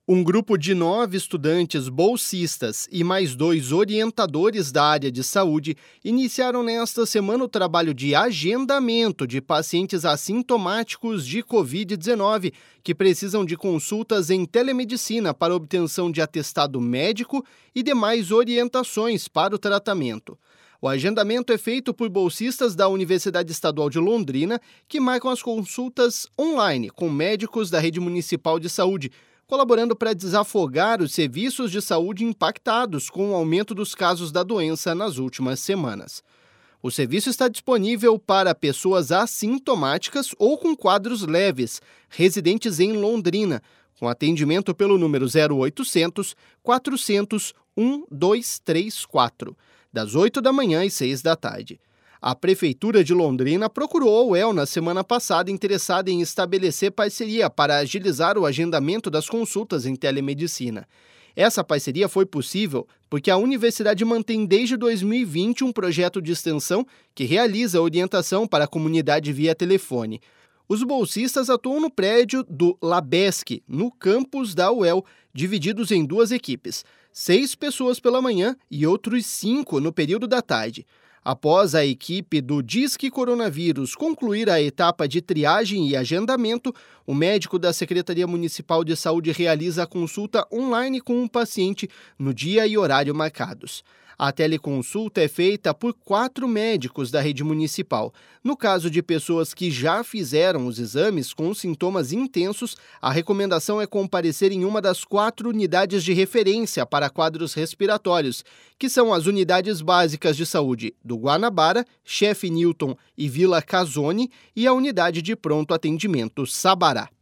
Um grupo de 9 estudantes bolsistas e mais 2 orientadores da área de saúde iniciaram nesta semana o trabalho de agendamento de pacientes assintomáticos de Covid-19 que precisam de consultas em telemedicina para obtenção de atestado médico e demais orientações para o tratamento. O agendamento é feito por bolsistas da Universidade Estadual de Londrina que marcam as consultas online com médicos da rede municipal de saúde, colaborando para desafogar os serviços de saúde impactados com o aumento dos casos da doença nas últimas semanas. O serviço está disponível para pessoas assintomáticas ou com quadros leves, residentes em Londrina, com atendimento pelo número 0800 400 1234, das 8 da manhã às 6 da tarde. A Prefeitura de Londrina procurou a UEL na semana passada interessada em estabelecer parceria para agilizar o agendamento das consultas em telemedicina. Essa parceria foi possível porque a universidade mantém desde 2020 um projeto de extensão que realiza orientação para a comunidade via telefone. Os bolsistas atuam no prédio do Labesc, no campus da UEL, divididos em 2 equipes, 6 pessoas pela manhã e outros 5 no período da tarde. Após a equipe do Disque Coronavírus concluir a etapa de triagem e agendamento, o médico da Secretaria Municipal de Saúde realiza a consulta online com o paciente no dia e horário marcados. A teleconsulta é feita por 4 médicos da rede municipal. No caso de pessoas que já fizeram os exames com sintomas intensos, a recomendação é comparecer em uma das 4 unidades de referência para quadros respiratórios, que são as unidades básicas de saúde do Guanabara, Chefe Newton e Vila Casone, e a unidade de pronto atendimento Sabará.